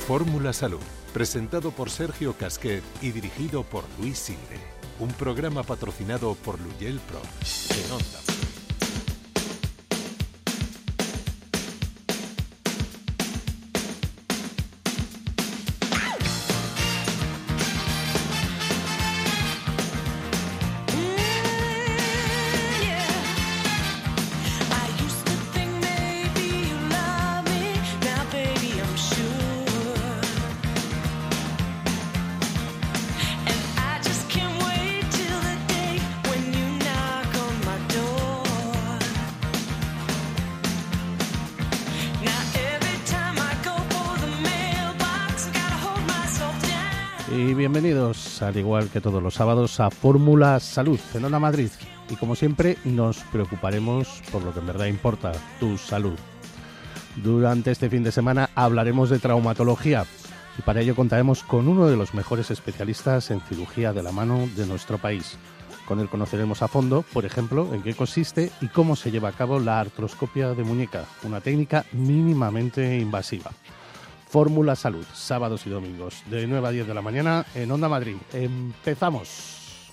Fórmula Salud, presentado por Sergio Casquet y dirigido por Luis Silve. Un programa patrocinado por Luyel Pro, en Onda. Y bienvenidos, al igual que todos los sábados, a Fórmula Salud, en Onda Madrid. Y como siempre, nos preocuparemos por lo que en verdad importa, tu salud. Durante este fin de semana hablaremos de traumatología y para ello contaremos con uno de los mejores especialistas en cirugía de la mano de nuestro país. Con él conoceremos a fondo, por ejemplo, en qué consiste y cómo se lleva a cabo la artroscopia de muñeca, una técnica mínimamente invasiva. Fórmula Salud, sábados y domingos, de 9 a 10 de la mañana en Onda Madrid. ¡Empezamos!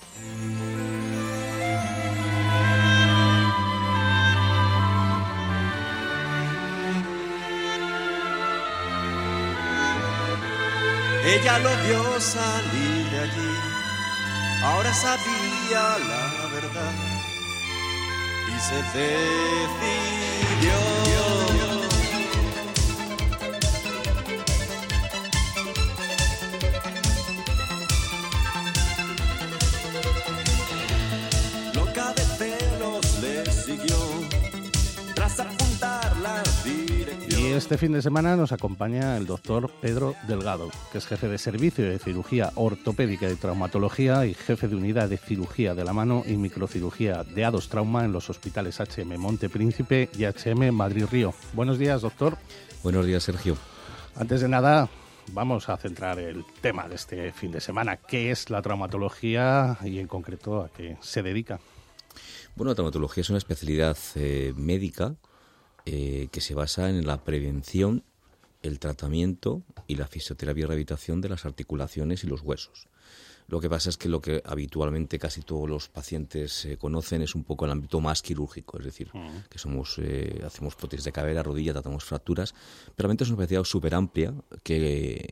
Ella lo vio salir de allí, ahora sabía la verdad y se decidió. Y este fin de semana nos acompaña el doctor Pedro Delgado, que es jefe de servicio de cirugía ortopédica y traumatología y jefe de unidad de cirugía de la mano y microcirugía de A2 Trauma en los hospitales HM Monte Príncipe y HM Madrid Río. Buenos días, doctor. Buenos días, Sergio. Antes de nada, vamos a centrar el tema de este fin de semana. ¿Qué es la traumatología y en concreto a qué se dedica? Bueno, la traumatología es una especialidad médica que se basa en la prevención, el tratamiento y la fisioterapia y rehabilitación de las articulaciones y los huesos. Lo que pasa es que lo que habitualmente casi todos los pacientes conocen es un poco el ámbito más quirúrgico, es decir, que hacemos prótesis de cadera, rodilla, tratamos fracturas, pero realmente es una especialidad súper amplia que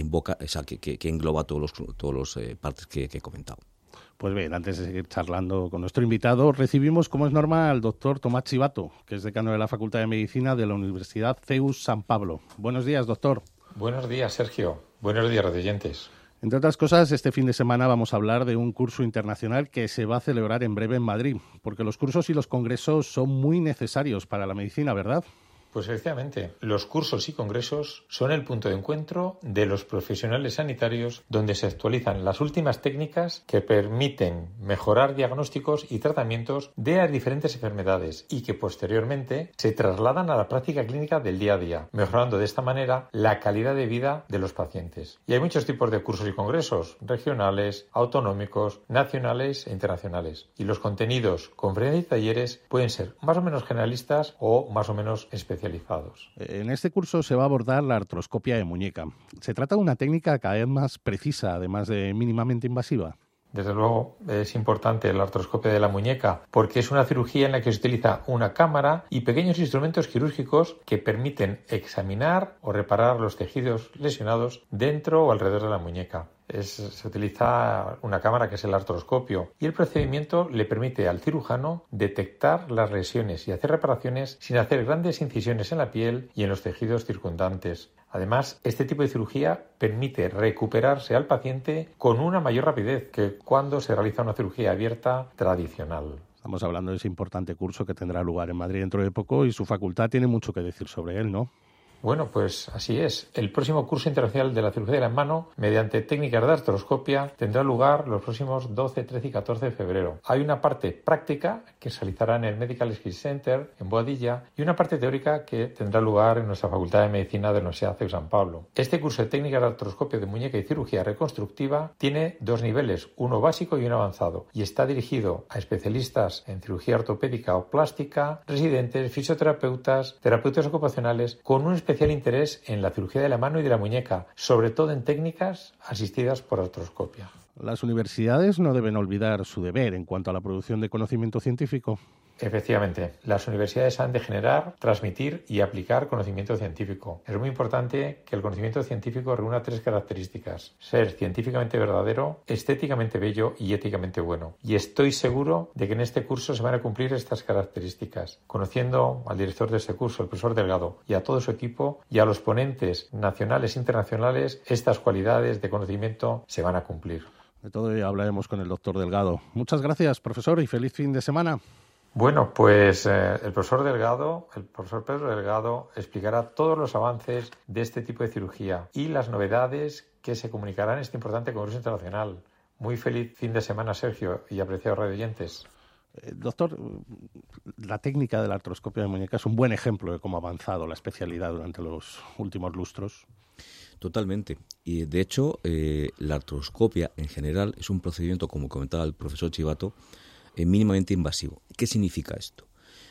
engloba todos los partes que he comentado. Pues bien, antes de seguir charlando con nuestro invitado, recibimos, como es normal, al doctor Tomás Chivato, que es decano de la Facultad de Medicina de la Universidad CEUS San Pablo. Buenos días, doctor. Buenos días, Sergio. Buenos días, radioyentes. Entre otras cosas, este fin de semana vamos a hablar de un curso internacional que se va a celebrar en breve en Madrid, porque los cursos y los congresos son muy necesarios para la medicina, ¿verdad? Pues efectivamente, los cursos y congresos son el punto de encuentro de los profesionales sanitarios donde se actualizan las últimas técnicas que permiten mejorar diagnósticos y tratamientos de las diferentes enfermedades y que posteriormente se trasladan a la práctica clínica del día a día, mejorando de esta manera la calidad de vida de los pacientes. Y hay muchos tipos de cursos y congresos, regionales, autonómicos, nacionales e internacionales. Y los contenidos, conferencias y talleres pueden ser más o menos generalistas o más o menos especializados. En este curso se va a abordar la artroscopia de muñeca. Se trata de una técnica cada vez más precisa, además de mínimamente invasiva. Desde luego es importante la artroscopia de la muñeca porque es una cirugía en la que se utiliza una cámara y pequeños instrumentos quirúrgicos que permiten examinar o reparar los tejidos lesionados dentro o alrededor de la muñeca. Se utiliza una cámara que es el artroscopio y el procedimiento le permite al cirujano detectar las lesiones y hacer reparaciones sin hacer grandes incisiones en la piel y en los tejidos circundantes. Además, este tipo de cirugía permite recuperarse al paciente con una mayor rapidez que cuando se realiza una cirugía abierta tradicional. Estamos hablando de ese importante curso que tendrá lugar en Madrid dentro de poco y su facultad tiene mucho que decir sobre él, ¿no? Bueno, pues así es. El próximo curso internacional de la cirugía de la mano, mediante técnicas de artroscopia, tendrá lugar los próximos 12, 13 y 14 de febrero. Hay una parte práctica que se realizará en el Medical Skills Center, en Boadilla, y una parte teórica que tendrá lugar en nuestra Facultad de Medicina de la Universidad CEU San Pablo. Este curso de técnicas de artroscopia de muñeca y cirugía reconstructiva tiene dos niveles, uno básico y uno avanzado, y está dirigido a especialistas en cirugía ortopédica o plástica, residentes, fisioterapeutas, terapeutas ocupacionales, con un especialista especial interés en la cirugía de la mano y de la muñeca, sobre todo en técnicas asistidas por artroscopia. Las universidades no deben olvidar su deber en cuanto a la producción de conocimiento científico. Efectivamente, las universidades han de generar, transmitir y aplicar conocimiento científico. Es muy importante que el conocimiento científico reúna 3 características: ser científicamente verdadero, estéticamente bello y éticamente bueno. Y estoy seguro de que en este curso se van a cumplir estas características. Conociendo al director de este curso, el profesor Delgado, y a todo su equipo y a los ponentes nacionales e internacionales, estas cualidades de conocimiento se van a cumplir. De todo ello hablaremos con el doctor Delgado. Muchas gracias, profesor, y feliz fin de semana. Bueno, pues el profesor Pedro Delgado, explicará todos los avances de este tipo de cirugía y las novedades que se comunicarán en este importante congreso internacional. Muy feliz fin de semana, Sergio, y apreciados radioyentes. Doctor, la técnica de la artroscopia de muñeca es un buen ejemplo de cómo ha avanzado la especialidad durante los últimos lustros. Totalmente. Y de hecho, la artroscopia en general es un procedimiento, como comentaba el profesor Chivato, mínimamente invasivo. ¿Qué significa esto?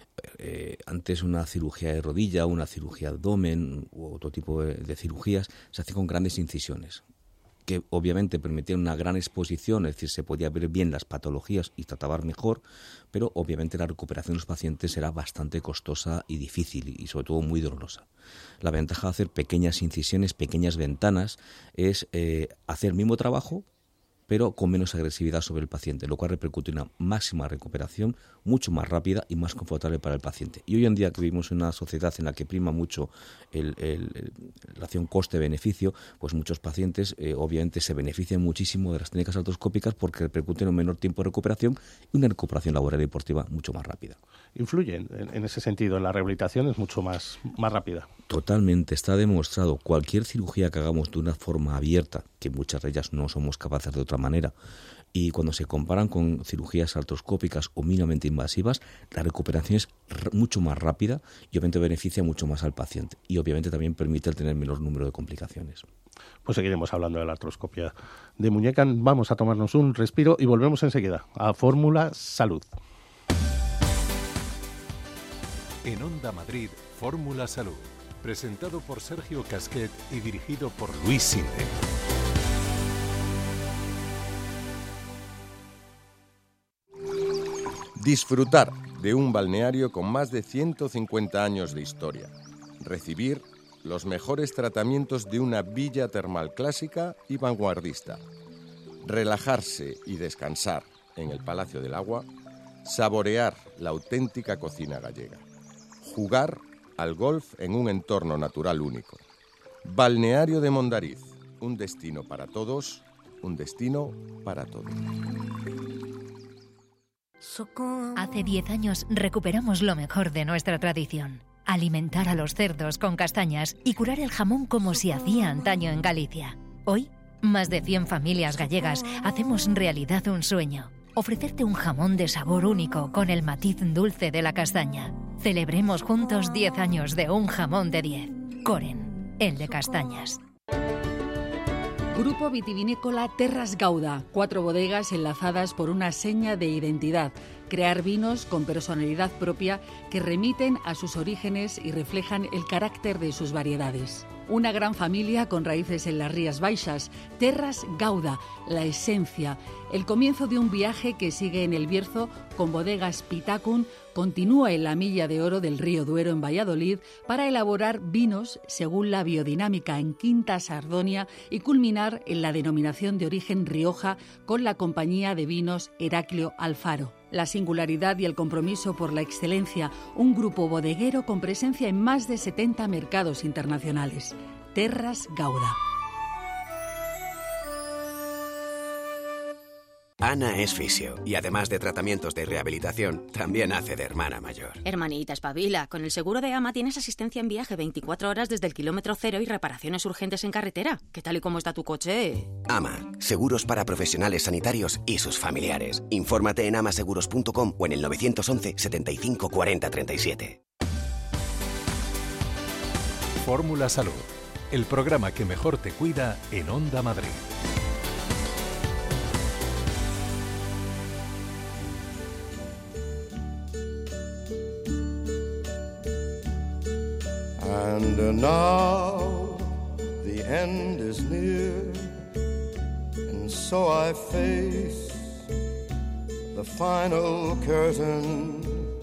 Antes una cirugía de rodilla, una cirugía de abdomen u otro tipo de cirugías se hacía con grandes incisiones, que obviamente permitían una gran exposición, es decir, se podía ver bien las patologías y tratar mejor, pero obviamente la recuperación de los pacientes era bastante costosa y difícil y sobre todo muy dolorosa. La ventaja de hacer pequeñas incisiones, pequeñas ventanas, es hacer el mismo trabajo, pero con menos agresividad sobre el paciente, lo cual repercute en una máxima recuperación, mucho más rápida y más confortable para el paciente. Y hoy en día que vivimos en una sociedad en la que prima mucho la relación coste-beneficio, pues muchos pacientes obviamente se benefician muchísimo de las técnicas artroscópicas porque repercuten en un menor tiempo de recuperación y una recuperación laboral y deportiva mucho más rápida. Influyen en ese sentido, en la rehabilitación es mucho más rápida. Totalmente, está demostrado. Cualquier cirugía que hagamos de una forma abierta, que muchas de ellas no somos capaces de otra manera, y cuando se comparan con cirugías artroscópicas o mínimamente invasivas, la recuperación es mucho más rápida y obviamente beneficia mucho más al paciente y obviamente también permite el tener menor número de complicaciones. Pues seguiremos hablando de la artroscopia de muñeca. Vamos a tomarnos un respiro y volvemos enseguida a Fórmula Salud. En Onda Madrid, Fórmula Salud, presentado por Sergio Casquet y dirigido por Luis Silve. Disfrutar de un balneario con más de 150 años de historia. Recibir los mejores tratamientos de una villa termal clásica y vanguardista. Relajarse y descansar en el Palacio del Agua. Saborear la auténtica cocina gallega. Jugar al golf en un entorno natural único. Balneario de Mondariz, un destino para todos, un destino para todos. Hace 10 años recuperamos lo mejor de nuestra tradición. Alimentar a los cerdos con castañas y curar el jamón como se hacía antaño en Galicia. Hoy, más de 100 familias gallegas hacemos realidad un sueño. Ofrecerte un jamón de sabor único con el matiz dulce de la castaña. Celebremos juntos 10 años de un jamón de 10. Coren, el de castañas. Grupo vitivinícola Terras Gauda, 4 bodegas enlazadas por una seña de identidad. Crear vinos con personalidad propia que remiten a sus orígenes y reflejan el carácter de sus variedades. Una gran familia con raíces en las Rías Baixas, Terras Gauda, la esencia, el comienzo de un viaje que sigue en el Bierzo con bodegas Pitacun, continúa en la Milla de Oro del Río Duero en Valladolid para elaborar vinos según la biodinámica en Quinta Sardonia y culminar en la denominación de origen Rioja con la compañía de vinos Heraclio Alfaro. La singularidad y el compromiso por la excelencia, un grupo bodeguero con presencia en más de 70 mercados internacionales. Terras Gauda. Ana es fisio y además de tratamientos de rehabilitación, también hace de hermana mayor. Hermanita, espabila. Con el seguro de AMA tienes asistencia en viaje 24 horas desde el kilómetro cero y reparaciones urgentes en carretera. ¿Qué tal y cómo está tu coche? AMA, seguros para profesionales sanitarios y sus familiares. Infórmate en amaseguros.com o en el 911 75 40 37. Fórmula Salud, el programa que mejor te cuida en Onda Madrid. And now the end is near, and so I face the final curtain.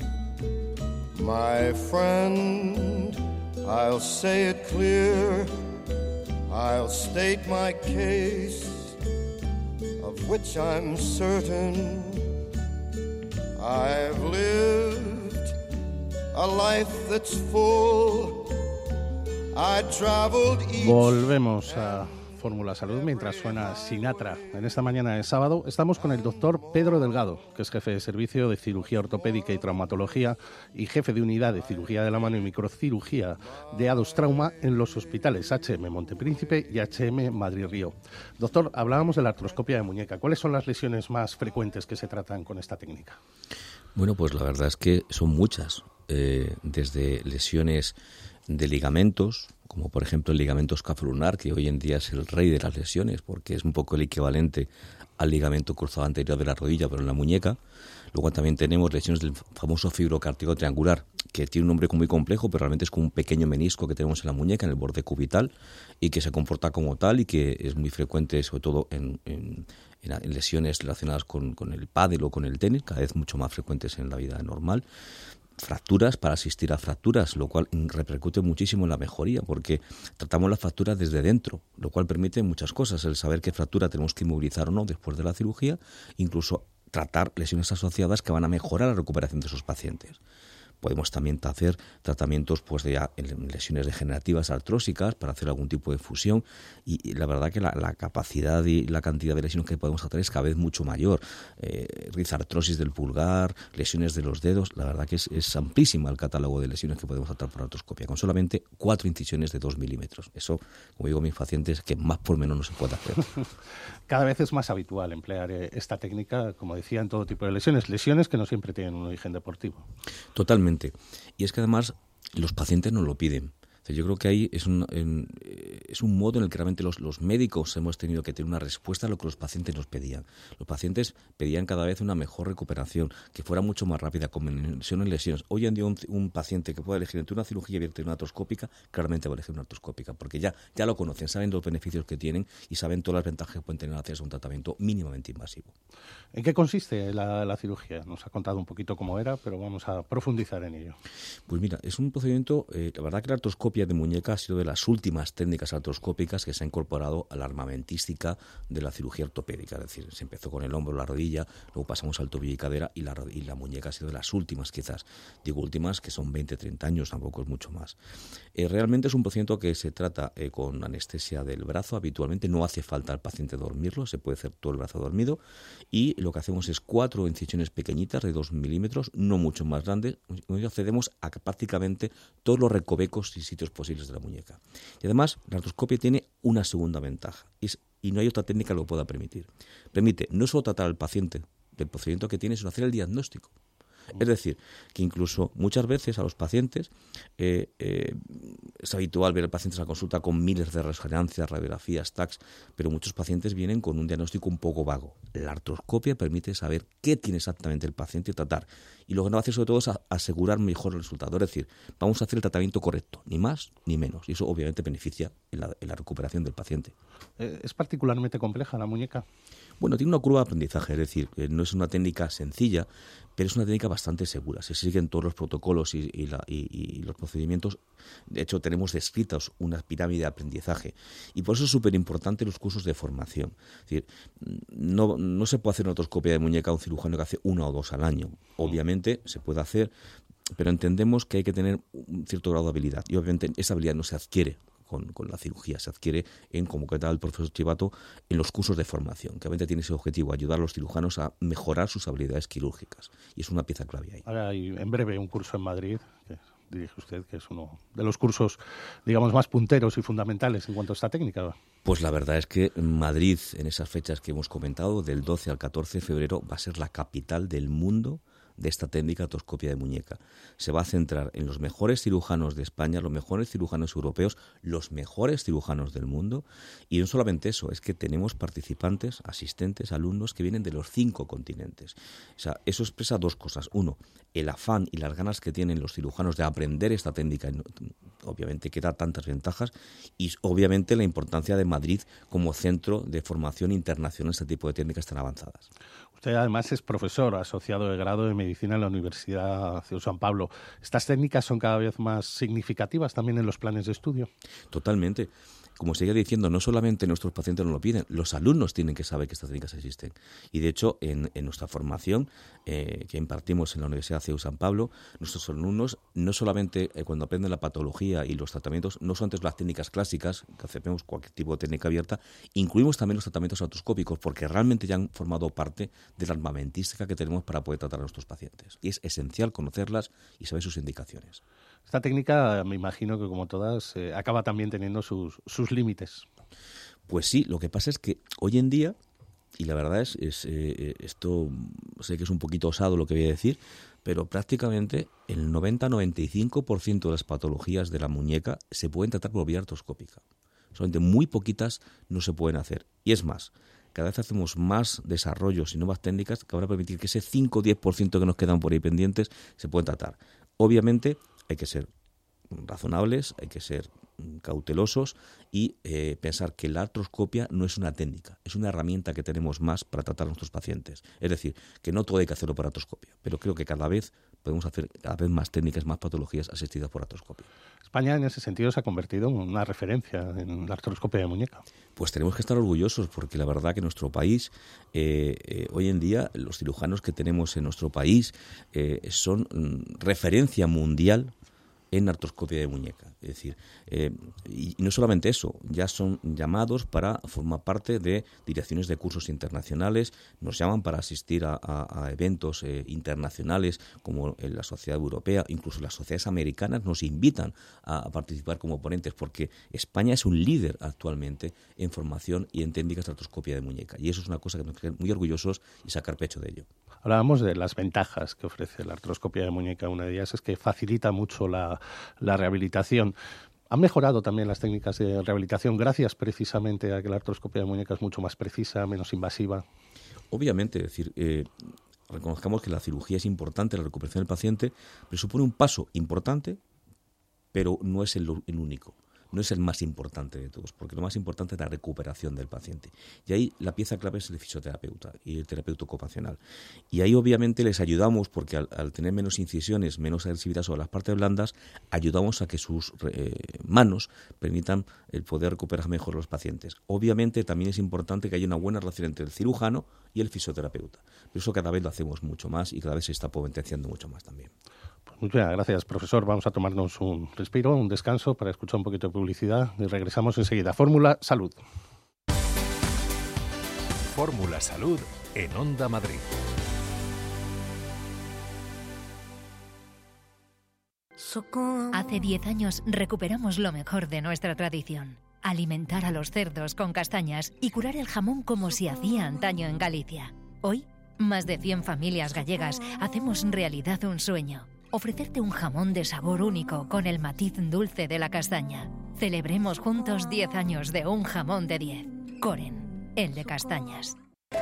My friend, I'll say it clear, I'll state my case, of which I'm certain. I've lived a life that's full. I traveled each... Volvemos a Fórmula Salud mientras suena Sinatra. En esta mañana de sábado estamos con el doctor Pedro Delgado, que es jefe de servicio de cirugía ortopédica y traumatología y jefe de unidad de cirugía de la mano y microcirugía de A2 Trauma en los hospitales HM Montepríncipe y HM Madrid Río. Doctor, hablábamos de la artroscopia de muñeca. ¿Cuáles son las lesiones más frecuentes que se tratan con esta técnica? Bueno, pues la verdad es que son muchas, desde lesiones de ligamentos, como por ejemplo el ligamento escapular, que hoy en día es el rey de las lesiones, porque es un poco el equivalente al ligamento cruzado anterior de la rodilla, pero en la muñeca. Luego también tenemos lesiones del famoso fibrocártico triangular, que tiene un nombre muy complejo, pero realmente es como un pequeño menisco que tenemos en la muñeca, en el borde cubital, y que se comporta como tal y que es muy frecuente, sobre todo en lesiones relacionadas con el pádel o con el tenis, cada vez mucho más frecuentes en la vida normal. Fracturas, para asistir a fracturas, lo cual repercute muchísimo en la mejoría, porque tratamos las fracturas desde dentro, lo cual permite muchas cosas, el saber qué fractura tenemos que inmovilizar o no después de la cirugía, incluso tratar lesiones asociadas que van a mejorar la recuperación de esos pacientes. Podemos también hacer tratamientos pues de lesiones degenerativas artrósicas para hacer algún tipo de fusión y la verdad que la capacidad y la cantidad de lesiones que podemos hacer es cada vez mucho mayor. Rizartrosis del pulgar, lesiones de los dedos, la verdad que es amplísima el catálogo de lesiones que podemos tratar por artroscopia con solamente 4 incisiones de 2 milímetros. Eso, como digo a mis pacientes, que más por menos no se puede hacer. Cada vez es más habitual emplear esta técnica, como decía, en todo tipo de lesiones que no siempre tienen un origen deportivo. Totalmente. Y es que además los pacientes nos lo piden. Yo creo que ahí es un modo en el que realmente los médicos hemos tenido que tener una respuesta a lo que los pacientes nos pedían. Los pacientes pedían cada vez una mejor recuperación, que fuera mucho más rápida, con mención en lesiones. Hoy en día un paciente que pueda elegir entre una cirugía abierta y una artroscópica, claramente va a elegir una artroscópica, porque ya lo conocen, saben los beneficios que tienen y saben todas las ventajas que pueden tener al hacerse un tratamiento mínimamente invasivo. ¿En qué consiste la cirugía? Nos ha contado un poquito cómo era, pero vamos a profundizar en ello. Pues mira, es un procedimiento, la verdad que la artroscopia de muñeca ha sido de las últimas técnicas artroscópicas que se ha incorporado a la armamentística de la cirugía ortopédica. Es decir, se empezó con el hombro, la rodilla, luego pasamos al tobillo y cadera y la muñeca ha sido de las últimas quizás. Digo últimas que son 20, 30 años, tampoco es mucho más. Realmente es un procedimiento que se trata con anestesia del brazo. Habitualmente no hace falta al paciente dormirlo, se puede hacer todo el brazo dormido y lo que hacemos es 4 incisiones pequeñitas de 2 milímetros, no mucho más grandes, y accedemos a prácticamente todos los recovecos y sitios posibles de la muñeca. Y además, la artroscopia tiene una segunda ventaja, y no hay otra técnica que lo pueda permitir. Permite no solo tratar al paciente del procedimiento que tiene, sino hacer el diagnóstico. Es decir, que incluso muchas veces a los pacientes es habitual ver a pacientes a la consulta con miles de resonancias, radiografías, TACs, pero muchos pacientes vienen con un diagnóstico un poco vago. La artroscopia permite saber qué tiene exactamente el paciente y tratar. Y lo que nos hace sobre todo es asegurar mejor el resultado. Es decir, vamos a hacer el tratamiento correcto, ni más ni menos. Y eso obviamente beneficia en la recuperación del paciente. ¿Es particularmente compleja la muñeca? Bueno, tiene una curva de aprendizaje, es decir, no es una técnica sencilla, pero es una técnica bastante segura. Se siguen todos los protocolos y los procedimientos. De hecho, tenemos descritos una pirámide de aprendizaje. Y por eso es súper importante los cursos de formación. Es decir, no se puede hacer una artroscopia de muñeca a un cirujano que hace 1 o 2 al año. Obviamente se puede hacer, pero entendemos que hay que tener un cierto grado de habilidad. Y obviamente esa habilidad no se adquiere con la cirugía, se adquiere como comentaba el profesor Chivato, en los cursos de formación, que obviamente tiene ese objetivo, ayudar a los cirujanos a mejorar sus habilidades quirúrgicas, y es una pieza clave ahí. Ahora hay en breve un curso en Madrid, que dirige usted, que es uno de los cursos, digamos, más punteros y fundamentales en cuanto a esta técnica. Pues la verdad es que Madrid, en esas fechas que hemos comentado, del 12 al 14 de febrero, va a ser la capital del mundo de esta técnica artroscopia de muñeca. Se va a centrar en los mejores cirujanos de España, los mejores cirujanos europeos, los mejores cirujanos del mundo, y no solamente eso, es que tenemos participantes, asistentes, alumnos que vienen de los 5 continentes. O sea, eso expresa 2 cosas. 1, el afán y las ganas que tienen los cirujanos de aprender esta técnica, obviamente que da tantas ventajas, y obviamente la importancia de Madrid como centro de formación internacional en este tipo de técnicas tan avanzadas. Usted además es profesor asociado de grado de Medicina en la Universidad CEU San Pablo. ¿Estas técnicas son cada vez más significativas también en los planes de estudio? Totalmente. Como seguía diciendo, no solamente nuestros pacientes nos lo piden, los alumnos tienen que saber que estas técnicas existen. Y de hecho, en nuestra formación que impartimos en la Universidad CEU San Pablo, nuestros alumnos no solamente cuando aprenden la patología y los tratamientos, no solamente las técnicas clásicas, que hacemos cualquier tipo de técnica abierta, incluimos también los tratamientos artroscópicos, porque realmente ya han formado parte de la armamentística que tenemos para poder tratar a nuestros pacientes. Y es esencial conocerlas y saber sus indicaciones. Esta técnica, me imagino que como todas, acaba también teniendo sus límites. Pues sí, lo que pasa es que hoy en día, y la verdad es esto sé que es un poquito osado lo que voy a decir, pero prácticamente el 90-95% de las patologías de la muñeca se pueden tratar por vía artroscópica. Solamente muy poquitas no se pueden hacer. Y es más, cada vez hacemos más desarrollos y nuevas técnicas que van a permitir que ese 5 o 10% que nos quedan por ahí pendientes se pueden tratar. Obviamente hay que ser razonables, hay que ser cautelosos y pensar que la artroscopia no es una técnica, es una herramienta que tenemos más para tratar a nuestros pacientes. Es decir, que no todo hay que hacerlo por artroscopia, pero creo que cada vez podemos hacer cada vez más técnicas, más patologías asistidas por artroscopia. España en ese sentido se ha convertido en una referencia en la artroscopia de muñeca. Pues tenemos que estar orgullosos porque la verdad que nuestro país, hoy en día, los cirujanos que tenemos en nuestro país son referencia mundial en artroscopia de muñeca. Es decir, y no solamente eso, ya son llamados para formar parte de direcciones de cursos internacionales, nos llaman para asistir a eventos internacionales como en la Sociedad Europea, incluso las sociedades americanas nos invitan a participar como ponentes porque España es un líder actualmente en formación y en técnicas de artroscopia de muñeca. Y eso es una cosa que nos tiene muy orgullosos y sacar pecho de ello. Hablábamos de las ventajas que ofrece la artroscopia de muñeca. Una de ellas es que facilita mucho la rehabilitación. Han mejorado también las técnicas de rehabilitación gracias precisamente a que la artroscopia de muñeca es mucho más precisa, menos invasiva. Obviamente, es decir, reconozcamos que la cirugía es importante, la recuperación del paciente, pero supone un paso importante, pero no es el único. No es el más importante de todos, porque lo más importante es la recuperación del paciente. Y ahí la pieza clave es el fisioterapeuta y el terapeuta ocupacional. Y ahí obviamente les ayudamos, porque al tener menos incisiones, menos agresividad sobre las partes blandas, ayudamos a que sus manos permitan el poder recuperar mejor a los pacientes. Obviamente también es importante que haya una buena relación entre el cirujano y el fisioterapeuta. Pero eso cada vez lo hacemos mucho más y cada vez se está potenciando mucho más también. Pues muchas gracias, profesor. Vamos a tomarnos un respiro, un descanso para escuchar un poquito de publicidad y regresamos enseguida. Fórmula Salud. Fórmula Salud en Onda Madrid. Hace 10 años recuperamos lo mejor de nuestra tradición. Alimentar a los cerdos con castañas y curar el jamón como se hacía antaño en Galicia. Hoy, más de 100 familias gallegas hacemos realidad un sueño. Ofrecerte un jamón de sabor único con el matiz dulce de la castaña. Celebremos juntos 10 años de un jamón de 10. Coren, el de castañas.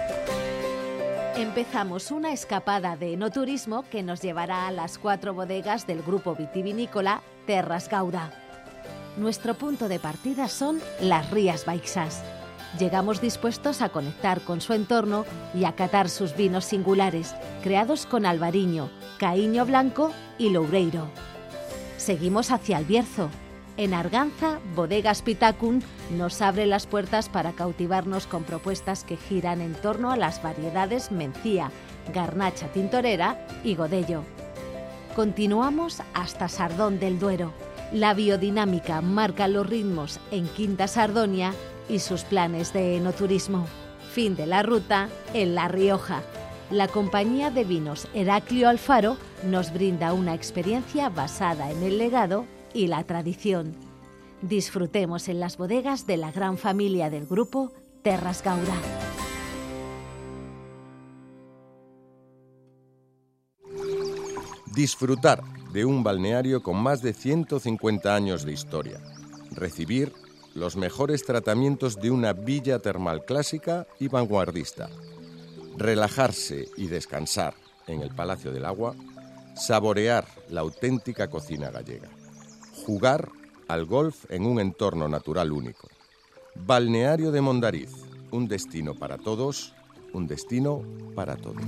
Empezamos una escapada de enoturismo que nos llevará a las 4 bodegas del grupo vitivinícola Terras Gauda. Nuestro punto de partida son las Rías Baixas. Llegamos dispuestos a conectar con su entorno y a catar sus vinos singulares, creados con albariño, caíño blanco y loureiro. Seguimos hacia el Bierzo. En Arganza, Bodegas Pitacun nos abre las puertas para cautivarnos con propuestas que giran en torno a las variedades Mencía, Garnacha Tintorera y Godello. Continuamos hasta Sardón del Duero. La biodinámica marca los ritmos en Quinta Sardonia y sus planes de enoturismo. Fin de la ruta en La Rioja. La compañía de vinos Heraclio Alfaro nos brinda una experiencia basada en el legado y la tradición. Disfrutemos en las bodegas de la gran familia del grupo Terras Gauda. Disfrutar de un balneario con más de 150 años de historia. Recibir los mejores tratamientos de una villa termal clásica y vanguardista. Relajarse y descansar en el Palacio del Agua. Saborear la auténtica cocina gallega. Jugar al golf en un entorno natural único. Balneario de Mondariz, un destino para todos, un destino para todos.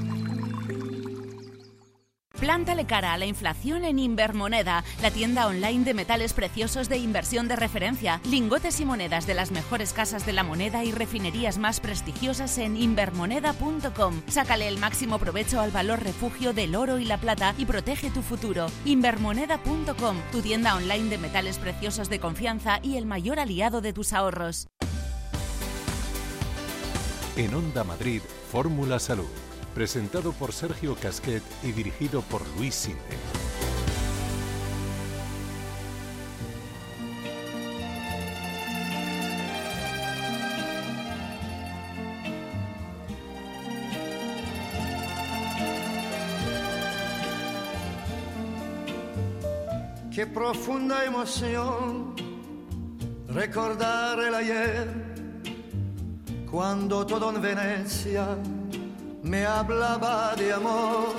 Plántale cara a la inflación en Invermoneda, la tienda online de metales preciosos de inversión de referencia. Lingotes y monedas de las mejores casas de la moneda y refinerías más prestigiosas en invermoneda.com. Sácale el máximo provecho al valor refugio del oro y la plata y protege tu futuro. Invermoneda.com, tu tienda online de metales preciosos de confianza y el mayor aliado de tus ahorros. En Onda Madrid, Fórmula Salud. Presentado por Sergio Casquet y dirigido por Luis Silve. Qué profunda emoción recordar el ayer, cuando todo en Venecia me hablaba de amor.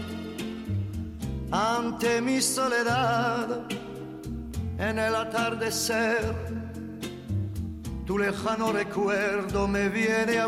Ante mi soledad, en el atardecer, tu lejano recuerdo me viene a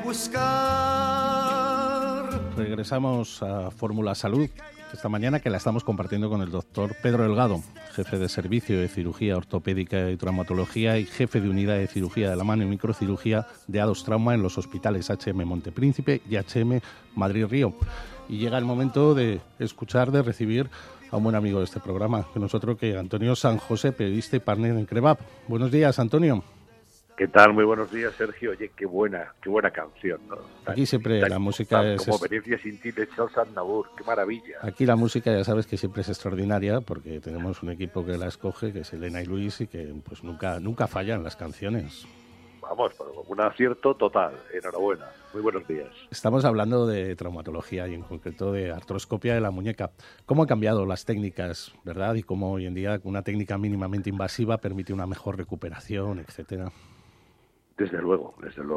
buscar. Regresamos a Fórmula Salud esta mañana, que la estamos compartiendo con el doctor Pedro Delgado, jefe de servicio de cirugía ortopédica y traumatología y jefe de unidad de cirugía de la mano y microcirugía de A2 Trauma en los hospitales HM Montepríncipe y HM Madrid Río. Y llega el momento de escuchar, de recibir a un buen amigo de este programa, que nosotros, que Antonio San José, periodista y partner en Crebap. Buenos días, Antonio. ¿Qué tal? Muy buenos días, Sergio. Oye, qué buena canción, ¿no? Aquí siempre la música es... Como Venecia sin ti de Charles Aznavour, qué maravilla. Aquí la música ya sabes que siempre es extraordinaria, porque tenemos un equipo que la escoge, que es Elena y Luis, y que pues nunca fallan las canciones. Vamos, un acierto total. Enhorabuena. Muy buenos días. Estamos hablando de traumatología y en concreto de artroscopia de la muñeca. ¿Cómo han cambiado las técnicas, verdad? Y cómo hoy en día una técnica mínimamente invasiva permite una mejor recuperación, etcétera. Desde luego,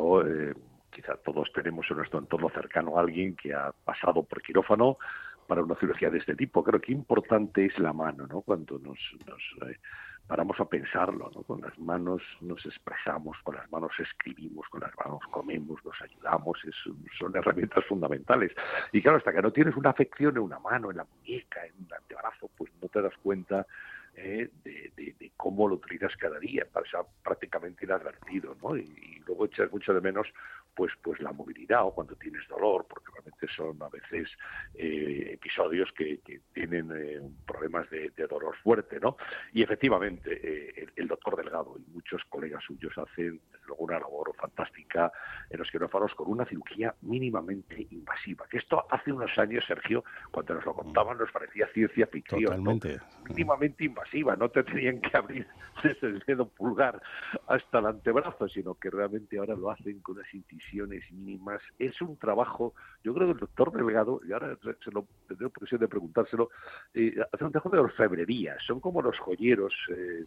quizá todos tenemos en nuestro entorno cercano a alguien que ha pasado por quirófano para una cirugía de este tipo. Creo que importante es la mano, ¿no? Cuando nos paramos a pensarlo, ¿no? Con las manos nos expresamos, con las manos escribimos, con las manos comemos, nos ayudamos, son herramientas fundamentales. Y claro, hasta que no tienes una afección en una mano, en la muñeca, en un antebrazo, pues no te das cuenta de cómo lo utilizas cada día, pasa prácticamente inadvertido, ¿no? Y luego echas mucho de menos pues la movilidad, o cuando tienes dolor, porque realmente son a veces episodios que tienen problemas de dolor fuerte, ¿no? Y efectivamente el doctor Delgado y muchos colegas suyos hacen luego una labor fantástica en los quirófanos con una cirugía mínimamente invasiva, que esto hace unos años, Sergio, cuando nos lo contaban nos parecía ciencia ficción. Totalmente. ¿No? Mínimamente invasiva, no te tenían que abrir desde el dedo pulgar hasta el antebrazo, sino que realmente ahora lo hacen con unas incisiones mínimas. Es un trabajo, yo creo que el doctor Delgado, y ahora tendré ocasión de preguntárselo, hace un trabajo de orfebrería, son como los joyeros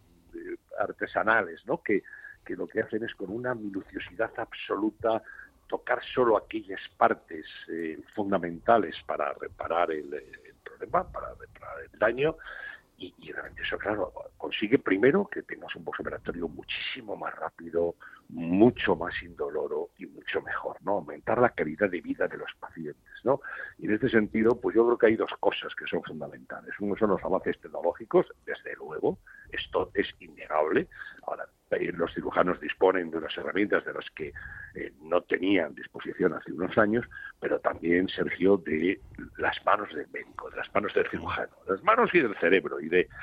artesanales, ¿no? Que lo que hacen es con una minuciosidad absoluta tocar solo aquellas partes fundamentales para reparar el problema, para reparar el daño, y realmente eso, claro, consigue primero que tengas un postoperatorio muchísimo más rápido, mucho más indoloro y mucho mejor, ¿no? Aumentar la calidad de vida de los pacientes, ¿no? Y en este sentido, pues yo creo que hay dos cosas que son fundamentales. Uno son los avances tecnológicos, desde luego, esto es innegable. Ahora, los cirujanos disponen de unas herramientas de las que no tenían disposición hace unos años, pero también, Sergio, de las manos del médico, de las manos del cirujano, de las manos y del cerebro y de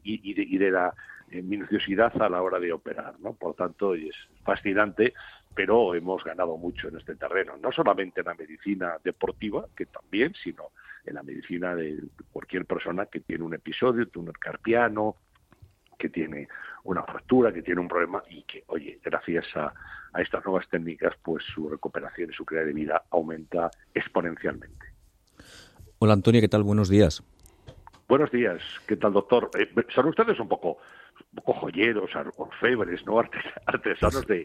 la minuciosidad a la hora de operar, ¿no? Por tanto, es fascinante, pero hemos ganado mucho en este terreno, no solamente en la medicina deportiva, que también, sino en la medicina de cualquier persona que tiene un episodio, túnel carpiano, que tiene una fractura, que tiene un problema y que, oye, gracias a estas nuevas técnicas, pues su recuperación y su calidad de vida aumenta exponencialmente. Hola, Antonio, ¿qué tal? Buenos días. Buenos días, ¿qué tal, doctor? Son ustedes un poco joyeros, orfebres, ¿no? Artesanos de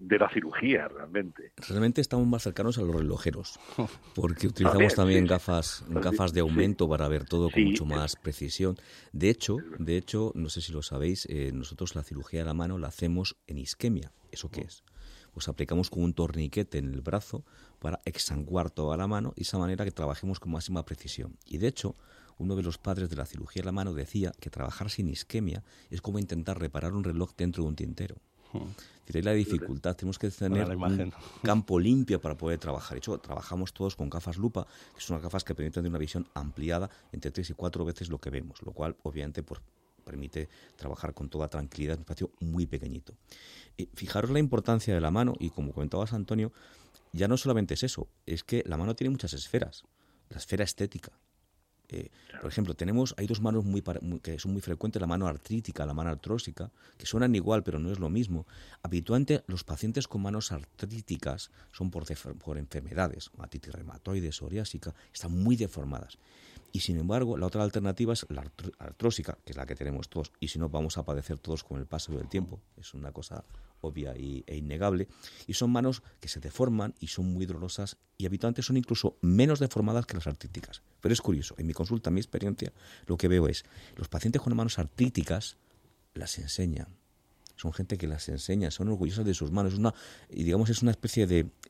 de la cirugía, realmente. Realmente estamos más cercanos a los relojeros, porque utilizamos también gafas de aumento para ver todo con mucho más precisión. De hecho, no sé si lo sabéis, nosotros la cirugía de la mano la hacemos en isquemia. ¿Eso qué es? Pues aplicamos con un torniquete en el brazo para exsanguar toda la mano y de esa manera que trabajemos con máxima precisión. Y de hecho, uno de los padres de la cirugía de la mano decía que trabajar sin isquemia es como intentar reparar un reloj dentro de un tintero. Es decir, hay la dificultad, tenemos que tener un campo limpio para poder trabajar. De hecho, trabajamos todos con gafas lupa, que son unas gafas que permiten tener una visión ampliada entre 3 y 4 veces lo que vemos, lo cual obviamente pues, permite trabajar con toda tranquilidad en un espacio muy pequeñito. Fijaros la importancia de la mano, y como comentabas, Antonio, ya no solamente es eso, es que la mano tiene muchas esferas. La esfera estética. Por ejemplo, hay dos manos que son muy frecuentes, la mano artrítica, la mano artrósica, que suenan igual, pero no es lo mismo. Habitualmente, los pacientes con manos artríticas son por enfermedades, artritis reumatoide, psoriásica, están muy deformadas. Y sin embargo, la otra alternativa es la artrósica, que es la que tenemos todos, y si no, vamos a padecer todos con el paso del tiempo. Es una cosa obvia e innegable. Y son manos que se deforman y son muy dolorosas, y habitualmente son incluso menos deformadas que las artríticas. Pero es curioso, en mi consulta, en mi experiencia, lo que veo es, los pacientes con manos artríticas las enseñan. Son gente que las enseña, son orgullosas de sus manos. Es una especie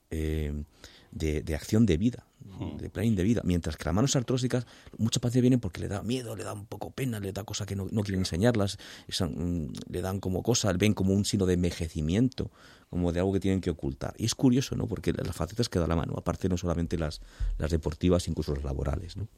de acción de vida, de planning de vida, mientras que las manos artrósicas, muchos pacientes vienen porque le da miedo, le da un poco pena, le da cosas que no quieren enseñarlas, le dan como cosas, ven como un signo de envejecimiento, como de algo que tienen que ocultar. Y es curioso, ¿no? Porque las facetas que da la mano, aparte no solamente las deportivas, incluso las laborales, ¿no?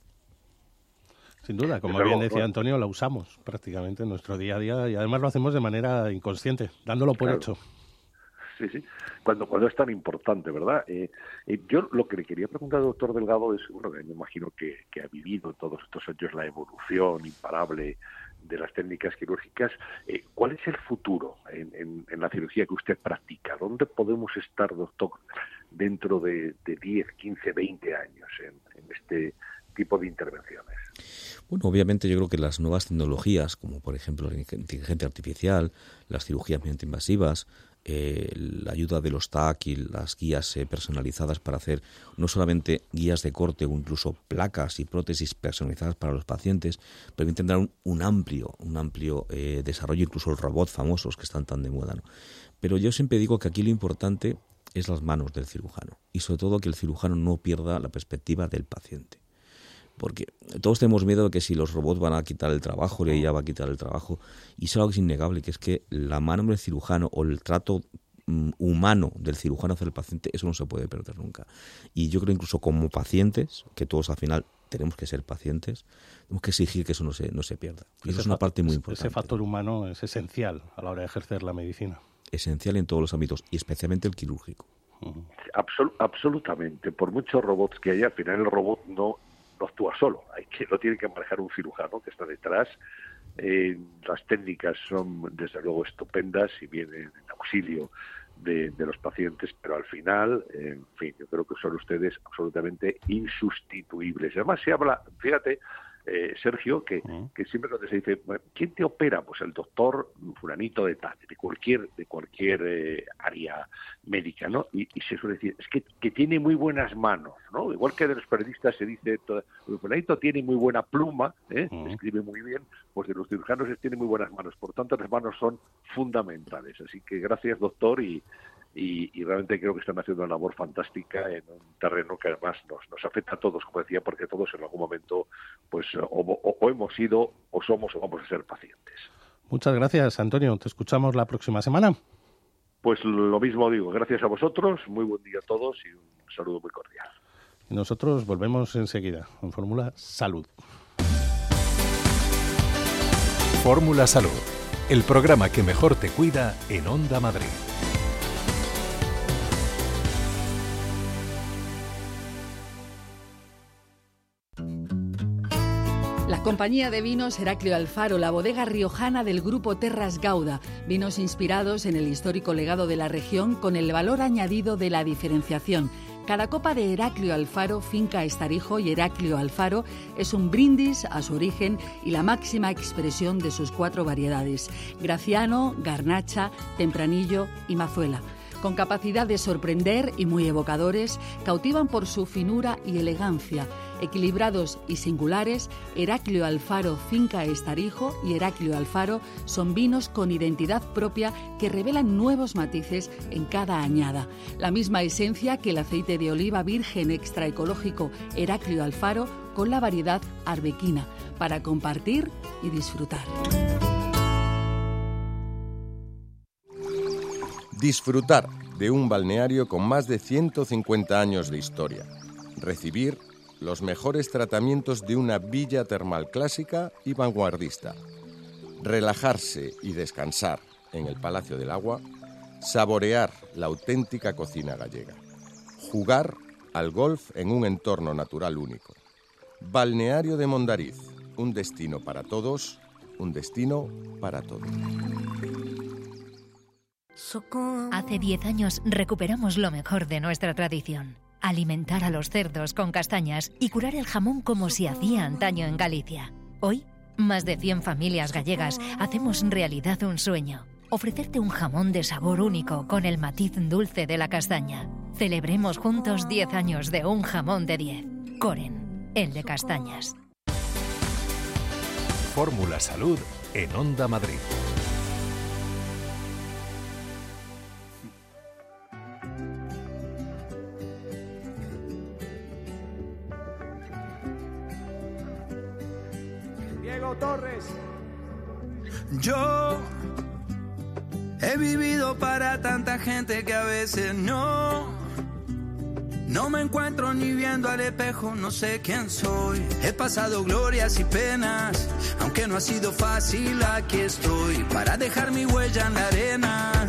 Sin duda, como bien decía Antonio, la usamos prácticamente en nuestro día a día y además lo hacemos de manera inconsciente, dándolo por hecho. Sí, cuando es tan importante, ¿verdad? Yo lo que le quería preguntar al doctor Delgado es, bueno, me imagino que ha vivido todos estos años la evolución imparable de las técnicas quirúrgicas. ¿Cuál es el futuro en la cirugía que usted practica? ¿Dónde podemos estar, doctor, dentro de 10, 15, 20 años en este tipo de intervenciones? Bueno, obviamente yo creo que las nuevas tecnologías, como por ejemplo la inteligencia artificial, las cirugías mediante invasivas, la ayuda de los TAC y las guías personalizadas para hacer no solamente guías de corte o incluso placas y prótesis personalizadas para los pacientes, permiten dar un amplio desarrollo, incluso los robots famosos que están tan de moda, ¿no? Pero yo siempre digo que aquí lo importante es las manos del cirujano y sobre todo que el cirujano no pierda la perspectiva del paciente. Porque todos tenemos miedo de que si los robots van a quitar el trabajo, ella va a quitar el trabajo. Y es algo que es innegable, que es que la mano del cirujano o el trato humano del cirujano hacia el paciente, eso no se puede perder nunca. Y yo creo incluso como pacientes, que todos al final tenemos que ser pacientes, tenemos que exigir que eso no se pierda. Y eso es una parte muy importante. Ese factor humano es esencial a la hora de ejercer la medicina. Esencial en todos los ámbitos, y especialmente el quirúrgico. Absolutamente. Por muchos robots que haya, al final el robot no actúa solo, lo tiene que manejar un cirujano que está detrás. Las técnicas son desde luego estupendas y vienen en auxilio de los pacientes, pero al final, en fin, yo creo que son ustedes absolutamente insustituibles. Además se habla, fíjate, Sergio, que siempre cuando se dice, ¿quién te opera? Pues el doctor fulanito de tal, de cualquier área médica, ¿no? Y se suele decir, es que tiene muy buenas manos, ¿no? Igual que de los periodistas se dice, el fulanito tiene muy buena pluma, escribe muy bien, pues de los cirujanos tiene muy buenas manos. Por tanto, las manos son fundamentales. Así que gracias, doctor, y realmente creo que están haciendo una labor fantástica en un terreno que además nos afecta a todos, como decía, porque todos en algún momento pues o hemos sido, o somos, o vamos a ser pacientes. Muchas gracias, Antonio. Te escuchamos la próxima semana. Pues lo mismo digo. Gracias a vosotros. Muy buen día a todos y un saludo muy cordial. Y nosotros volvemos enseguida con Fórmula Salud. Fórmula Salud, el programa que mejor te cuida en Onda Madrid. La compañía de vinos Heraclio Alfaro, la bodega riojana del grupo Terras Gauda. Vinos inspirados en el histórico legado de la región con el valor añadido de la diferenciación. Cada copa de Heraclio Alfaro, finca Estarijo y Heraclio Alfaro, es un brindis a su origen y la máxima expresión de sus 4 variedades: Graciano, Garnacha, Tempranillo y Mazuela. Con capacidad de sorprender y muy evocadores, cautivan por su finura y elegancia. Equilibrados y singulares, Heraclio Alfaro Finca Estarijo y Heraclio Alfaro son vinos con identidad propia que revelan nuevos matices en cada añada. La misma esencia que el aceite de oliva virgen extra ecológico Heraclio Alfaro con la variedad arbequina, para compartir y disfrutar. Disfrutar de un balneario con más de 150 años de historia. Recibir los mejores tratamientos de una villa termal clásica y vanguardista. Relajarse y descansar en el Palacio del Agua. Saborear la auténtica cocina gallega. Jugar al golf en un entorno natural único. Balneario de Mondariz, un destino para todos, un destino para todos. Hace 10 años recuperamos lo mejor de nuestra tradición. Alimentar a los cerdos con castañas y curar el jamón como se hacía antaño en Galicia. Hoy, más de 100 familias gallegas hacemos realidad un sueño. Ofrecerte un jamón de sabor único con el matiz dulce de la castaña. Celebremos juntos 10 años de un jamón de 10. Coren, el de castañas. Fórmula Salud en Onda Madrid. Diego Torres. Yo he vivido para tanta gente que a veces no me encuentro ni viendo al espejo, no sé quién soy. He pasado glorias y penas, aunque no ha sido fácil, aquí estoy para dejar mi huella en la arena.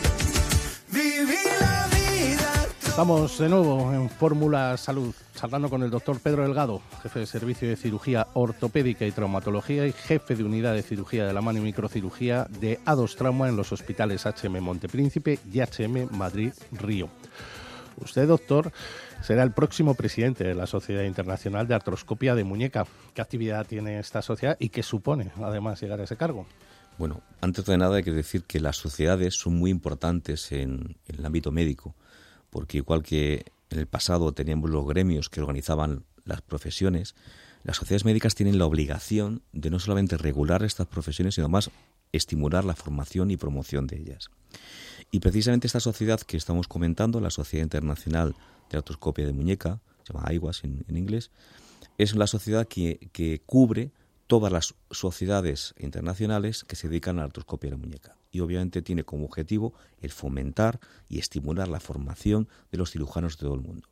Viví la vida. Estamos de nuevo en Fórmula Salud, hablando con el doctor Pedro Delgado, jefe de servicio de cirugía ortopédica y traumatología y jefe de unidad de cirugía de la mano y microcirugía de A2 Trauma en los hospitales HM Montepríncipe y HM Madrid Río. Usted, doctor, será el próximo presidente de la Sociedad Internacional de Artroscopia de Muñeca. ¿Qué actividad tiene esta sociedad y qué supone, además, llegar a ese cargo? Bueno, antes de nada hay que decir que las sociedades son muy importantes en el ámbito médico, porque igual que en el pasado teníamos los gremios que organizaban las profesiones, las sociedades médicas tienen la obligación de no solamente regular estas profesiones, sino más estimular la formación y promoción de ellas. Y precisamente esta sociedad que estamos comentando, la Sociedad Internacional de Artroscopia de Muñeca, se llama AIWAS en inglés, es la sociedad que cubre todas las sociedades internacionales que se dedican a la artroscopia de la muñeca. Y obviamente tiene como objetivo el fomentar y estimular la formación de los cirujanos de todo el mundo.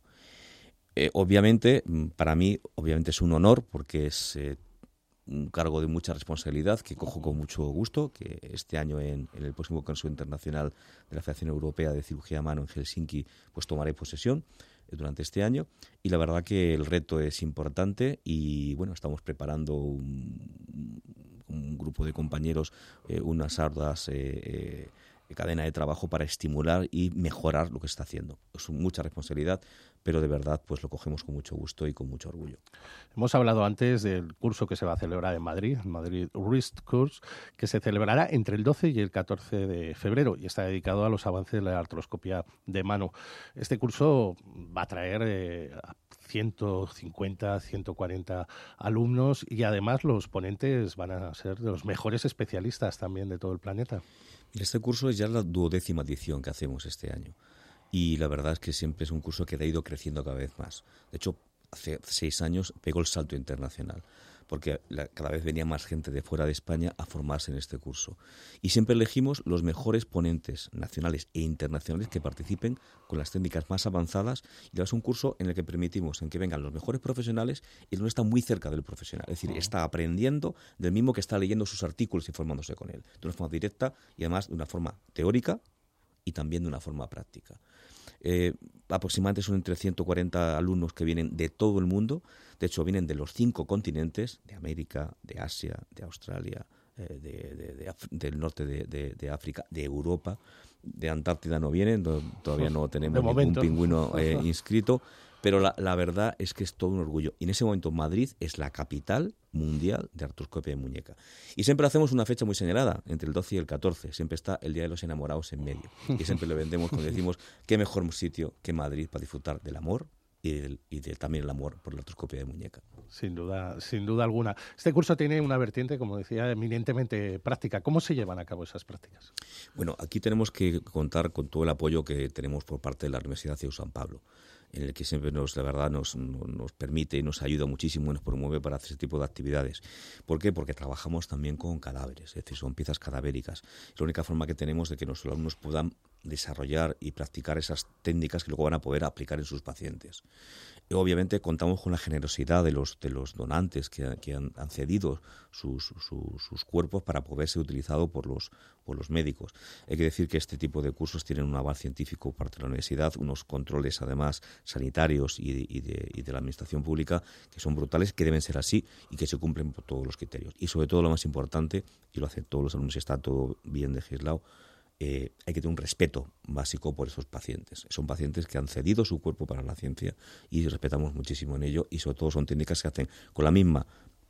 Obviamente, para mí, es un honor porque es un cargo de mucha responsabilidad que cojo con mucho gusto, que este año en el próximo Consejo Internacional de la Federación Europea de Cirugía a Mano en Helsinki, pues tomaré posesión durante este año, y la verdad que el reto es importante y bueno, estamos preparando un grupo de compañeros, unas arduas cadena de trabajo para estimular y mejorar lo que se está haciendo. Es mucha responsabilidad, pero de verdad pues lo cogemos con mucho gusto y con mucho orgullo. Hemos hablado antes del curso que se va a celebrar en Madrid, Madrid Wrist Course, que se celebrará entre el 12 y el 14 de febrero y está dedicado a los avances de la artroscopia de mano. Este curso va a traer a 150, 140 alumnos y además los ponentes van a ser de los mejores especialistas también de todo el planeta. Este curso es ya la 12ª edición que hacemos este año y la verdad es que siempre es un curso que ha ido creciendo cada vez más. De hecho, hace 6 años pegó el salto internacional porque cada vez venía más gente de fuera de España a formarse en este curso. Y siempre elegimos los mejores ponentes nacionales e internacionales que participen con las técnicas más avanzadas y es un curso en el que permitimos en que vengan los mejores profesionales y no está muy cerca del profesional. Es decir, está aprendiendo del mismo que está leyendo sus artículos y formándose con él. De una forma directa y además de una forma teórica y también de una forma práctica. Aproximadamente son entre 140 alumnos que vienen de todo el mundo. De hecho, vienen de los 5 continentes, de América, de Asia, de Australia, del norte de África, de Europa. De Antártida no vienen, todavía no tenemos ningún pingüino inscrito. Pero la verdad es que es todo un orgullo. Y en ese momento Madrid es la capital mundial de artroscopia de muñeca. Y siempre hacemos una fecha muy señalada, entre el 12 y el 14. Siempre está el Día de los Enamorados en medio. Y siempre le vendemos cuando decimos qué mejor sitio que Madrid para disfrutar del amor y también el amor por la artroscopia de muñeca. Sin duda alguna. Este curso tiene una vertiente, como decía, eminentemente práctica. ¿Cómo se llevan a cabo esas prácticas? Bueno, aquí tenemos que contar con todo el apoyo que tenemos por parte de la Universidad CEU San Pablo, en el que siempre nos permite y nos ayuda muchísimo y nos promueve para hacer ese tipo de actividades. ¿Por qué? Porque trabajamos también con cadáveres, es decir, son piezas cadavéricas. Es la única forma que tenemos de que nuestros alumnos puedan desarrollar y practicar esas técnicas que luego van a poder aplicar en sus pacientes. Y obviamente contamos con la generosidad de los donantes que han cedido sus cuerpos para poder ser utilizado por los médicos. Hay que decir que este tipo de cursos tienen un aval científico por parte de la universidad, unos controles además sanitarios y de la administración pública que son brutales, que deben ser así y que se cumplen por todos los criterios. Y sobre todo lo más importante, y lo hacen todos los alumnos y está todo bien legislado, hay que tener un respeto básico por esos pacientes. Son pacientes que han cedido su cuerpo para la ciencia y respetamos muchísimo en ello, y sobre todo son técnicas que hacen con la misma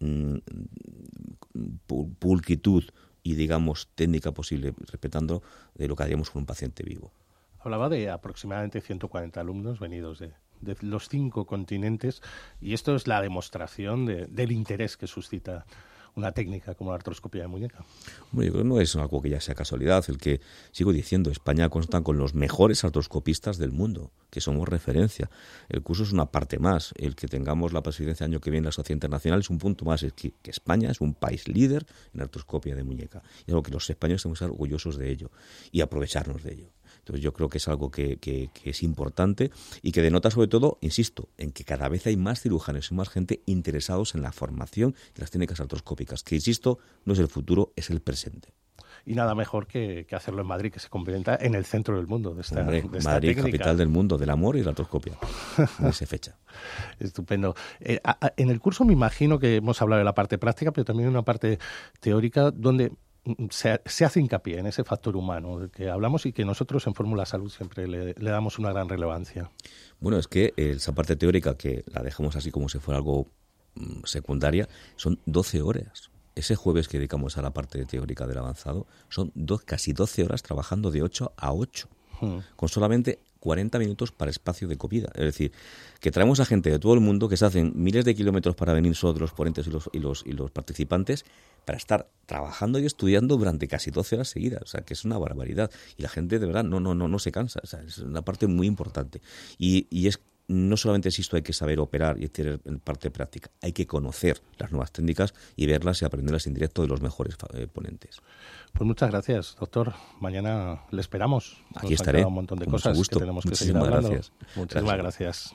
pulcritud y, digamos, técnica posible, respetando de lo que haríamos con un paciente vivo. Hablaba de aproximadamente 140 alumnos venidos de los 5 continentes, y esto es la demostración del interés que suscita una técnica como la artroscopia de muñeca. Bueno, yo creo que no es algo que ya sea casualidad. El que, sigo diciendo, España consta con los mejores artroscopistas del mundo, que somos referencia. El curso es una parte más. El que tengamos la presidencia el año que viene en la Sociedad Internacional es un punto más. Es que España es un país líder en artroscopia de muñeca. Y es algo que los españoles tenemos que estar orgullosos de ello y aprovecharnos de ello. Entonces yo creo que es algo que es importante y que denota sobre todo, insisto, en que cada vez hay más cirujanos y más gente interesados en la formación de las técnicas artroscópicas, que, insisto, no es el futuro, es el presente. Y nada mejor que hacerlo en Madrid, que se convierte en el centro del mundo de esta Madrid, técnica. Capital del mundo, del amor y de la artroscopia. En esa fecha. Estupendo. En el curso me imagino que hemos hablado de la parte práctica, pero también una parte teórica donde se hace hincapié en ese factor humano del que hablamos y que nosotros en Fórmula Salud siempre le damos una gran relevancia. Bueno, es que esa parte teórica, que la dejamos así como si fuera algo secundaria, son 12 horas. Ese jueves que dedicamos a la parte teórica del avanzado son casi 12 horas trabajando de 8 a 8, con solamente 40 minutos para espacio de comida. Es decir, que traemos a gente de todo el mundo, que se hacen miles de kilómetros para venir solo de los ponentes y los participantes, para estar trabajando y estudiando durante casi 12 horas seguidas. O sea, que es una barbaridad. Y la gente de verdad no se cansa. O sea, es una parte muy importante. Y es no solamente, insisto, hay que saber operar y tener parte práctica, hay que conocer las nuevas técnicas y verlas y aprenderlas en directo de los mejores ponentes. Pues muchas gracias, doctor. Mañana le esperamos. Aquí estaré. Un montón de cosas que tenemos que seguir hablando. Muchísimas gracias.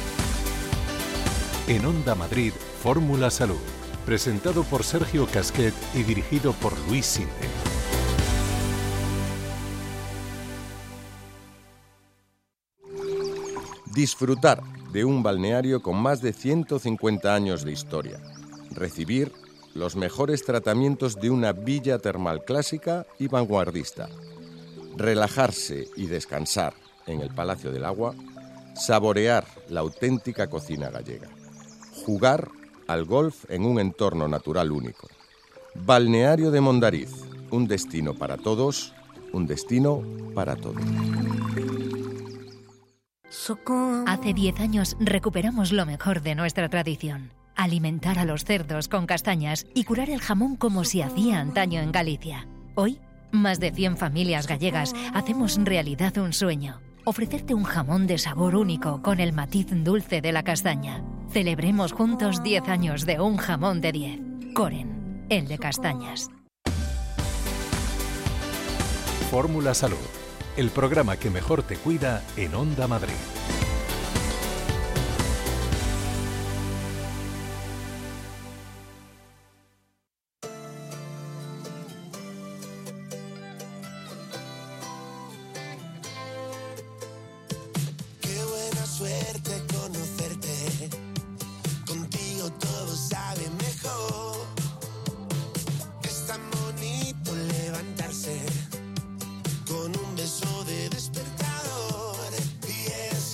En Onda Madrid, Fórmula Salud. Presentado por Sergio Casquet y dirigido por Luis Silve. Disfrutar de un balneario con más de 150 años de historia. Recibir los mejores tratamientos de una villa termal clásica y vanguardista. Relajarse y descansar en el Palacio del Agua. Saborear la auténtica cocina gallega. Jugar al golf en un entorno natural único. Balneario de Mondariz, un destino para todos, un destino para todos. Hace 10 años recuperamos lo mejor de nuestra tradición. Alimentar a los cerdos con castañas y curar el jamón como se hacía antaño en Galicia. Hoy, más de 100 familias gallegas hacemos realidad un sueño. Ofrecerte un jamón de sabor único con el matiz dulce de la castaña. Celebremos juntos 10 años de un jamón de 10. Coren, el de castañas. Fórmula Salud, el programa que mejor te cuida en Onda Madrid. Con un beso de despertador, y es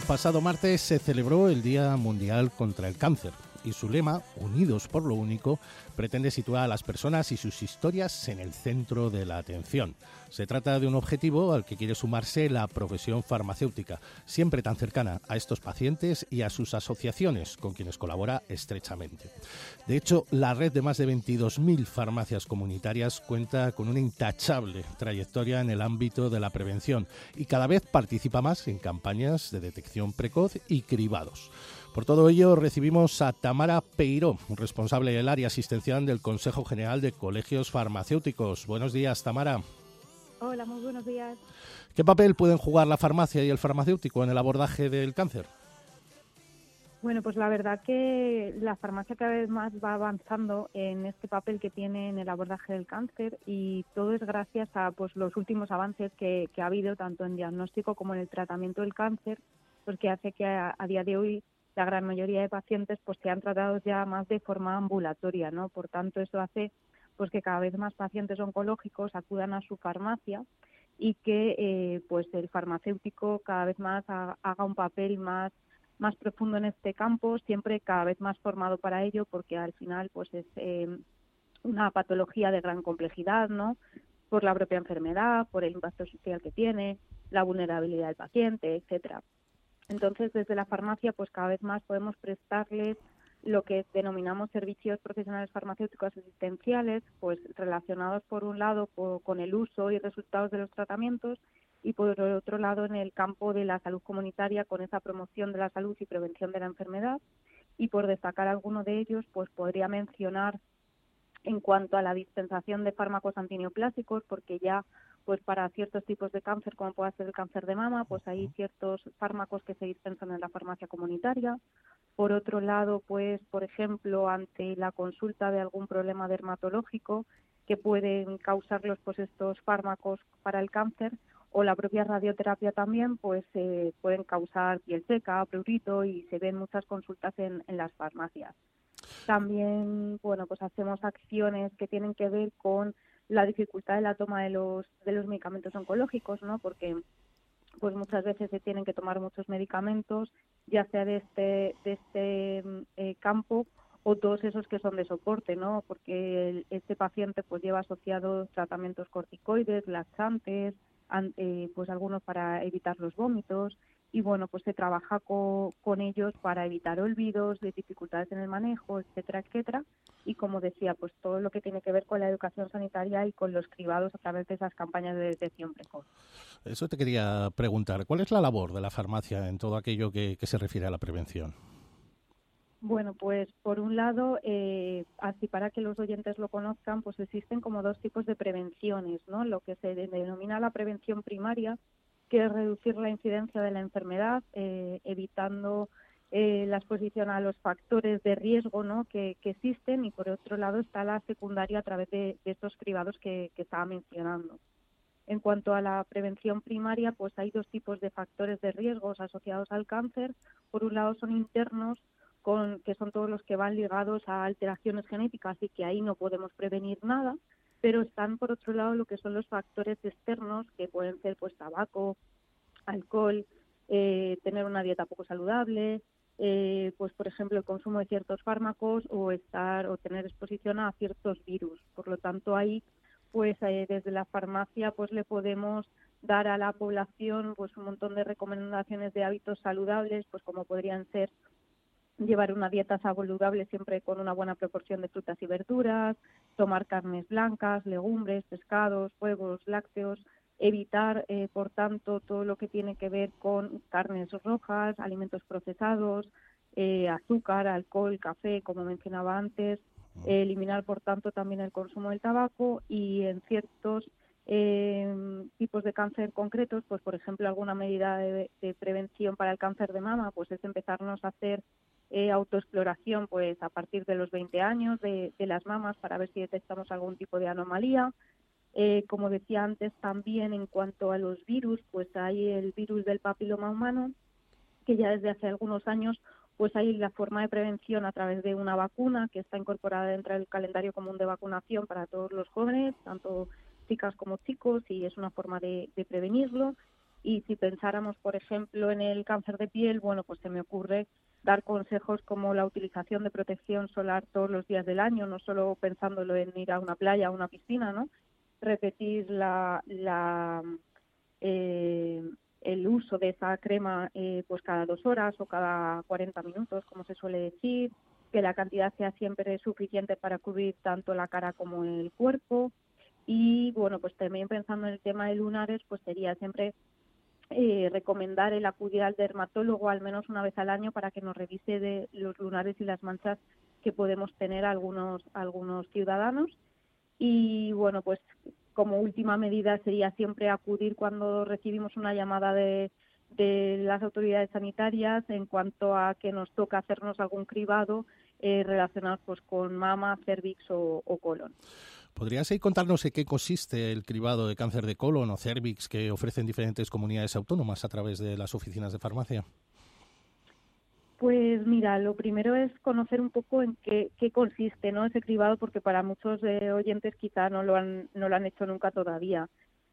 pasado martes se celebró el Día Mundial contra el Cáncer y su lema, Unidos por lo Único, pretende situar a las personas y sus historias en el centro de la atención. Se trata de un objetivo al que quiere sumarse la profesión farmacéutica, siempre tan cercana a estos pacientes y a sus asociaciones, con quienes colabora estrechamente. De hecho, la red de más de 22.000 farmacias comunitarias cuenta con una intachable trayectoria en el ámbito de la prevención y cada vez participa más en campañas de detección precoz y cribados. Por todo ello, recibimos a Tamara Peiró, responsable del área asistencial del Consejo General de Colegios Farmacéuticos. Buenos días, Tamara. Hola, muy buenos días. ¿Qué papel pueden jugar la farmacia y el farmacéutico en el abordaje del cáncer? Bueno, pues la verdad que la farmacia cada vez más va avanzando en este papel que tiene en el abordaje del cáncer y todo es gracias a pues los últimos avances que ha habido tanto en diagnóstico como en el tratamiento del cáncer, pues que hace que a día de hoy la gran mayoría de pacientes pues sean tratados ya más de forma ambulatoria, ¿no? Por tanto, eso hace pues que cada vez más pacientes oncológicos acudan a su farmacia y que pues el farmacéutico cada vez más haga un papel más profundo en este campo, siempre cada vez más formado para ello, porque al final pues es una patología de gran complejidad, ¿no? Por la propia enfermedad, por el impacto social que tiene, la vulnerabilidad del paciente, etcétera. Entonces, desde la farmacia, pues cada vez más podemos prestarles lo que denominamos servicios profesionales farmacéuticos asistenciales, pues relacionados por un lado con el uso y resultados de los tratamientos y por otro lado en el campo de la salud comunitaria con esa promoción de la salud y prevención de la enfermedad. Y por destacar alguno de ellos, pues podría mencionar en cuanto a la dispensación de fármacos antineoplásicos, porque ya pues para ciertos tipos de cáncer, como puede ser el cáncer de mama, pues hay ciertos fármacos que se dispensan en la farmacia comunitaria. Por otro lado, pues por ejemplo, ante la consulta de algún problema dermatológico que pueden causarlos pues estos fármacos para el cáncer, o la propia radioterapia también, pues pueden causar piel seca, prurito y se ven muchas consultas en las farmacias. También, bueno, pues hacemos acciones que tienen que ver con la dificultad de la toma de los medicamentos oncológicos, ¿no? Porque pues muchas veces se tienen que tomar muchos medicamentos, ya sea de este campo o todos esos que son de soporte, ¿no? Porque este paciente pues lleva asociados tratamientos corticoides, laxantes, pues algunos para evitar los vómitos y bueno, pues se trabaja con ellos para evitar olvidos, de dificultades en el manejo, etcétera, etcétera. Y como decía, pues todo lo que tiene que ver con la educación sanitaria y con los cribados a través de esas campañas de detección precoz. Eso te quería preguntar. ¿Cuál es la labor de la farmacia en todo aquello que se refiere a la prevención? Bueno, pues por un lado, así para que los oyentes lo conozcan, pues existen como dos tipos de prevenciones, ¿no? Lo que se denomina la prevención primaria, que es reducir la incidencia de la enfermedad, evitando la exposición a los factores de riesgo, ¿no? que existen, y por otro lado está la secundaria a través de estos cribados que estaba mencionando. En cuanto a la prevención primaria, pues hay dos tipos de factores de riesgos asociados al cáncer. Por un lado son internos, que son todos los que van ligados a alteraciones genéticas y que ahí no podemos prevenir nada, pero están por otro lado lo que son los factores externos, que pueden ser pues tabaco, alcohol, tener una dieta poco saludable, pues por ejemplo el consumo de ciertos fármacos o tener exposición a ciertos virus. Por lo tanto ahí pues desde la farmacia pues le podemos dar a la población pues un montón de recomendaciones de hábitos saludables, pues como podrían ser llevar una dieta saludable siempre con una buena proporción de frutas y verduras, tomar carnes blancas, legumbres, pescados, huevos, lácteos, evitar, por tanto, todo lo que tiene que ver con carnes rojas, alimentos procesados, azúcar, alcohol, café, como mencionaba antes, eliminar, por tanto, también el consumo del tabaco y en ciertos tipos de cáncer concretos, pues por ejemplo, alguna medida de prevención para el cáncer de mama, pues es empezarnos a hacer autoexploración pues a partir de los 20 años de las mamas para ver si detectamos algún tipo de anomalía. Como decía antes, también en cuanto a los virus, pues hay el virus del papiloma humano, que ya desde hace algunos años pues hay la forma de prevención a través de una vacuna que está incorporada dentro del calendario común de vacunación para todos los jóvenes, tanto chicas como chicos, y es una forma de prevenirlo. Y si pensáramos, por ejemplo, en el cáncer de piel, bueno, pues se me ocurre dar consejos como la utilización de protección solar todos los días del año, no solo pensándolo en ir a una playa o una piscina, ¿no? Repetir el uso de esa crema pues cada 2 horas o cada 40 minutos, como se suele decir, que la cantidad sea siempre suficiente para cubrir tanto la cara como el cuerpo. Y bueno, pues también pensando en el tema de lunares, pues sería siempre recomendar el acudir al dermatólogo al menos una vez al año para que nos revise de los lunares y las manchas que podemos tener algunos ciudadanos. Y bueno, pues como última medida sería siempre acudir cuando recibimos una llamada de las autoridades sanitarias en cuanto a que nos toca hacernos algún cribado relacionado pues con mama, cérvix o colon. ¿Podrías ahí contarnos en qué consiste el cribado de cáncer de colon o cérvix que ofrecen diferentes comunidades autónomas a través de las oficinas de farmacia? Pues mira, lo primero es conocer un poco en qué consiste, ¿no?, ese cribado, porque para muchos oyentes quizá no lo han hecho nunca todavía.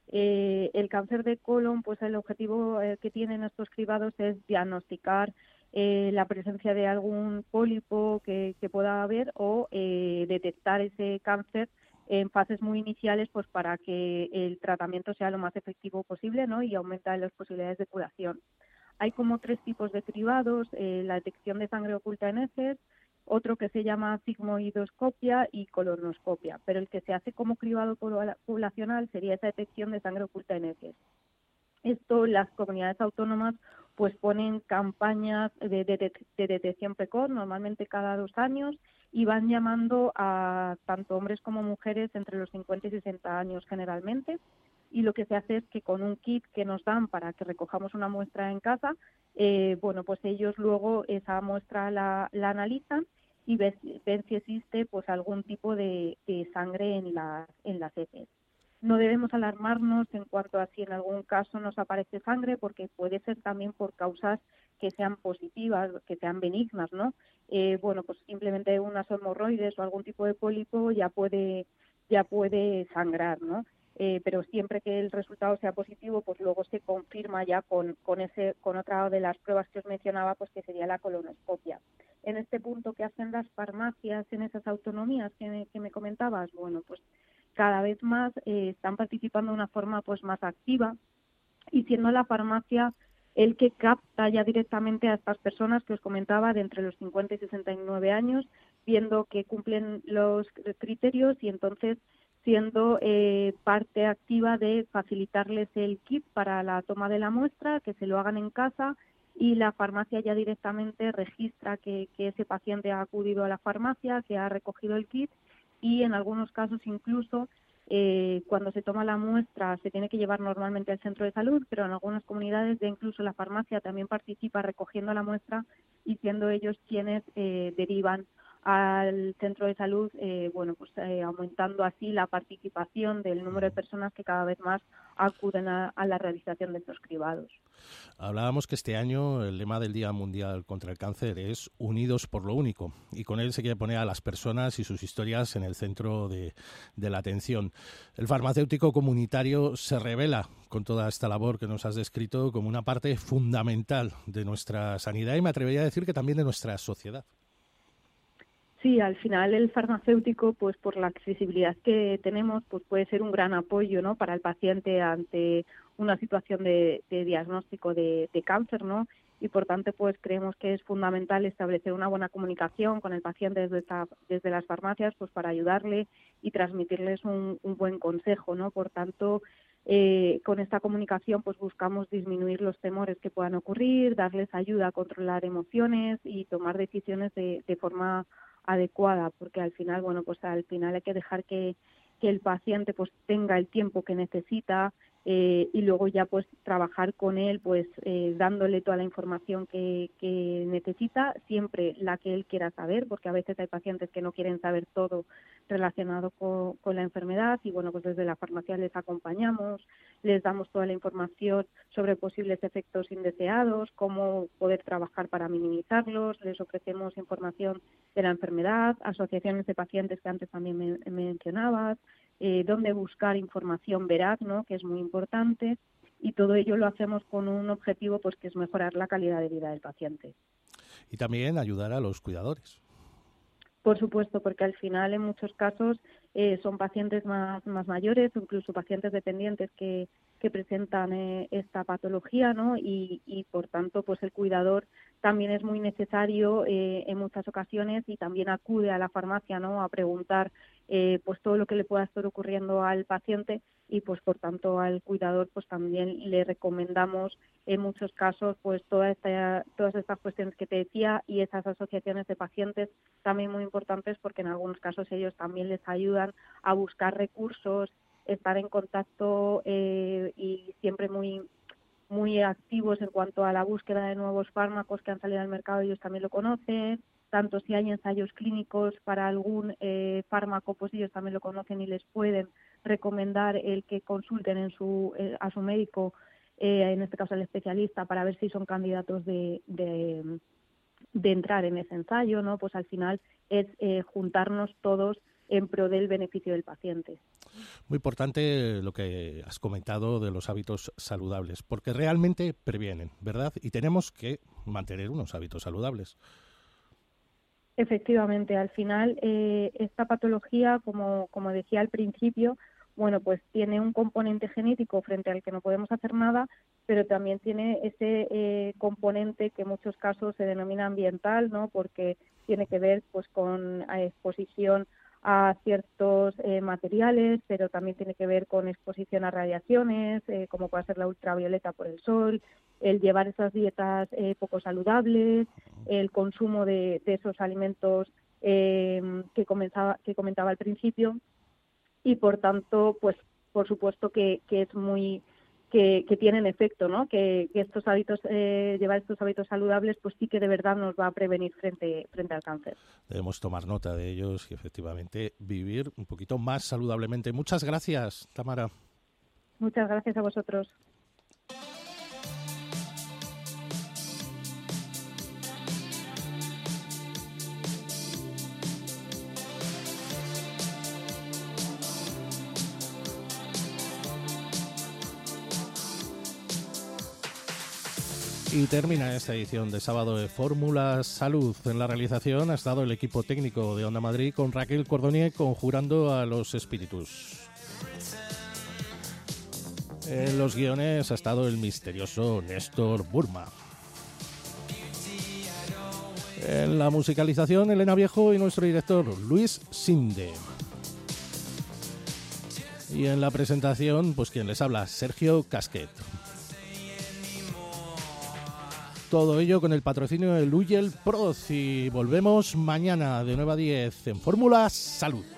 El cáncer de colon, pues el objetivo que tienen estos cribados es diagnosticar la presencia de algún pólipo que pueda haber o detectar ese cáncer en fases muy iniciales, pues para que el tratamiento sea lo más efectivo posible, ¿no?, y aumentar las posibilidades de curación. Hay como 3 tipos de cribados: la detección de sangre oculta en heces, otro que se llama sigmoidoscopia y colonoscopia, pero el que se hace como cribado poblacional sería esa detección de sangre oculta en heces. Esto las comunidades autónomas pues ponen campañas de detección precoz, normalmente cada 2 años, y van llamando a tanto hombres como mujeres entre los 50 y 60 años generalmente. Y lo que se hace es que con un kit que nos dan para que recojamos una muestra en casa, bueno, pues ellos luego esa muestra la analizan y ven si existe pues algún tipo de sangre en las heces. No debemos alarmarnos en cuanto a si en algún caso nos aparece sangre, porque puede ser también por causas que sean positivas, que sean benignas, ¿no? Bueno, pues simplemente unas hemorroides o algún tipo de pólipo ya puede sangrar, ¿no? Pero siempre que el resultado sea positivo, pues luego se confirma ya con otra de las pruebas que os mencionaba, pues que sería la colonoscopia. En este punto, ¿qué hacen las farmacias en esas autonomías que me comentabas? Bueno, pues cada vez más están participando de una forma pues más activa, y siendo la farmacia el que capta ya directamente a estas personas que os comentaba de entre los 50 y 69 años, viendo que cumplen los criterios y entonces siendo parte activa de facilitarles el kit para la toma de la muestra, que se lo hagan en casa, y la farmacia ya directamente registra que ese paciente ha acudido a la farmacia, que ha recogido el kit, y en algunos casos incluso cuando se toma la muestra se tiene que llevar normalmente al centro de salud, pero en algunas comunidades ya incluso la farmacia también participa recogiendo la muestra y siendo ellos quienes derivan al centro de salud, bueno, pues aumentando así la participación del número de personas que cada vez más acuden a la realización de estos cribados. Hablábamos que este año el lema del Día Mundial contra el Cáncer es Unidos por lo Único, y con él se quiere poner a las personas y sus historias en el centro de la atención. El farmacéutico comunitario se revela con toda esta labor que nos has descrito como una parte fundamental de nuestra sanidad y me atrevería a decir que también de nuestra sociedad. Sí, al final el farmacéutico, pues por la accesibilidad que tenemos, pues puede ser un gran apoyo, ¿no?, para el paciente ante una situación de diagnóstico de cáncer, ¿no? Y por tanto, pues creemos que es fundamental establecer una buena comunicación con el paciente desde las farmacias, pues para ayudarle y transmitirles un buen consejo, ¿no? Por tanto, con esta comunicación, pues buscamos disminuir los temores que puedan ocurrir, darles ayuda a controlar emociones y tomar decisiones de forma adecuada, porque al final, bueno, pues al final hay que dejar que el paciente pues tenga el tiempo que necesita y luego ya pues trabajar con él pues dándole toda la información que necesita, siempre la que él quiera saber, porque a veces hay pacientes que no quieren saber todo relacionado con la enfermedad y bueno, pues desde la farmacia les acompañamos, les damos toda la información sobre posibles efectos indeseados, cómo poder trabajar para minimizarlos, les ofrecemos información de la enfermedad, asociaciones de pacientes que antes también mencionabas, dónde buscar información veraz, ¿no?, que es muy importante, y todo ello lo hacemos con un objetivo pues que es mejorar la calidad de vida del paciente. Y también ayudar a los cuidadores. Por supuesto, porque al final en muchos casos son pacientes más mayores o incluso pacientes dependientes que presentan esta patología, ¿no? Y por tanto, pues el cuidador también es muy necesario en muchas ocasiones y también acude a la farmacia, ¿no? A preguntar pues todo lo que le pueda estar ocurriendo al paciente y pues por tanto al cuidador pues también le recomendamos en muchos casos pues todas estas cuestiones que te decía y esas asociaciones de pacientes también muy importantes porque en algunos casos ellos también les ayudan a buscar recursos, estar en contacto y siempre muy activos en cuanto a la búsqueda de nuevos fármacos que han salido al mercado, ellos también lo conocen, tanto si hay ensayos clínicos para algún fármaco, pues ellos también lo conocen y les pueden recomendar el que consulten a su médico, en este caso al especialista, para ver si son candidatos de entrar en ese ensayo, ¿no? Pues al final es juntarnos todos en pro del beneficio del paciente. Muy importante lo que has comentado de los hábitos saludables, porque realmente previenen, ¿verdad? Y tenemos que mantener unos hábitos saludables. Efectivamente, al final esta patología, como decía al principio, bueno, pues tiene un componente genético frente al que no podemos hacer nada, pero también tiene ese componente que en muchos casos se denomina ambiental, ¿no? Porque tiene que ver pues con exposición a ciertos materiales, pero también tiene que ver con exposición a radiaciones, como puede ser la ultravioleta por el sol, el llevar esas dietas poco saludables, el consumo de esos alimentos que comentaba al principio, y por tanto, pues por supuesto que es muy que tienen efecto, ¿no? Que estos hábitos, llevar estos hábitos saludables, pues sí que de verdad nos va a prevenir frente al cáncer. Debemos tomar nota de ellos y efectivamente vivir un poquito más saludablemente. Muchas gracias, Tamara. Muchas gracias a vosotros. Y termina esta edición de sábado de Fórmula Salud. En la realización ha estado el equipo técnico de Onda Madrid con Raquel Cordonier conjurando a los espíritus. En los guiones ha estado el misterioso Néstor Burma. En la musicalización Elena Viejo y nuestro director Luis Sinde. Y en la presentación, pues quien les habla, Sergio Casquet. Todo ello con el patrocinio de Luyel Proz y volvemos mañana de 9 a 10 en Fórmula Salud.